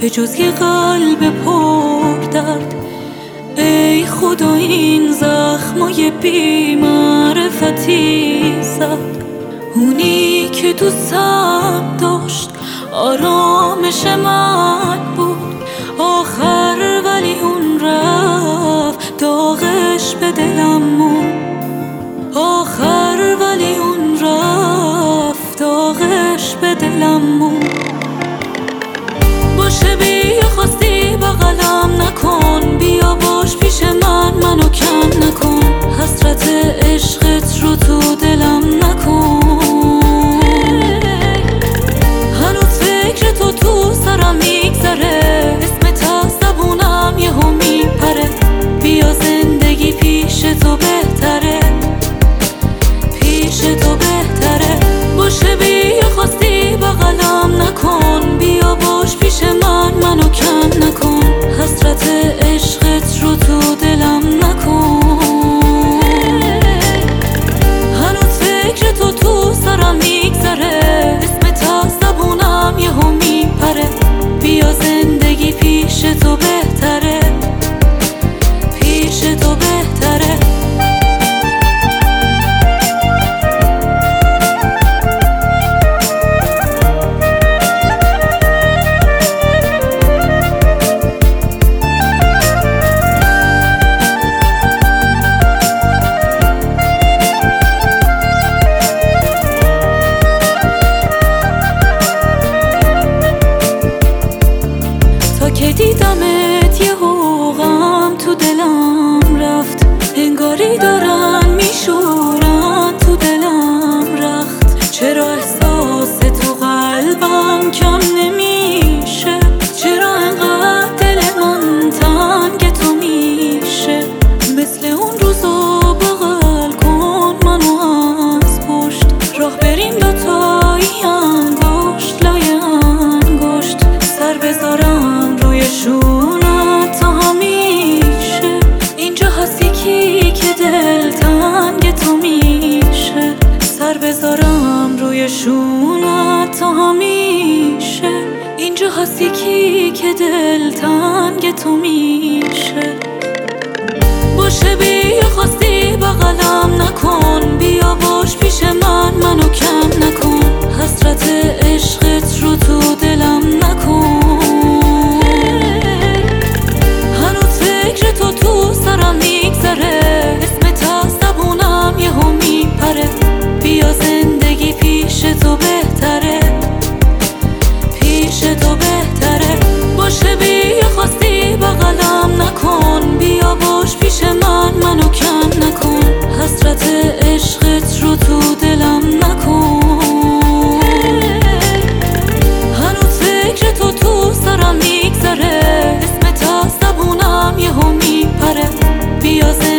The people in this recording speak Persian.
به جز یه قلب پر درد. ای خدا این زخمای بی معرفتی زد. اونی که دوستم داشت آرامش من بود آخر، ولی اون رفت داغش به دلم موند آخر، ولی اون رفت داغش به دلم موند. باشه بیا خواستی بغلم نکن، بیا باش پیش من منو کم نکن، حسرت عشقت رو تو دلم نکن. هنوز فکر تو سرم میگذره، اسمت از زبونم یهو میپره. بیا زندگی پیش تو بهتره، پیش تو بهتره. باشه بیا خواستی بغلم نکن، بیا باش پیش من منو کم نکن، حسرت عشقت رو تو دلم نکن. هنوز فکر تو سرم میگذره، اسمت از زبونم یهو میپره. بیا زندگی پیش تو بهتره، پیش تو بهتره. که دیدمت یه غم تو دلم رفت، انگاری دارن میشورن تو دلم رخت. چرا احساس تو قلبم کم نمیشه، چرا انقدر دل من تنگ تو میشه. مثل اون روزا بغل کن منو از پشت، راه بریم دوتایی انگشت لای انگشت. سر بذارم روی شونت تا همیشه، اینجا هستی کی که دل تنگ تو میشه. سر بذارم روی شونت تا همیشه، اینجا هستی کی که دل تنگ تو میشه. باشه بیا خواستی بغلم نکن، بیا باش پیش من منو کم نکن، حسرت عشقت رو تو دلم نکن. هنوز فکر تو سرم میگذره، اسمت از زبونم یهو میپره. بیا زندگی پیش تو بهتره، پیش تو بهتره. باشه بیا خواستی بغلم نکن، بیا باش پیش من منو کم نکن، حسرت عشقت رو تو دلم نکن. هنوز فکر تو سرم میگذره، اسمت از زبونم یهو میپره. بیا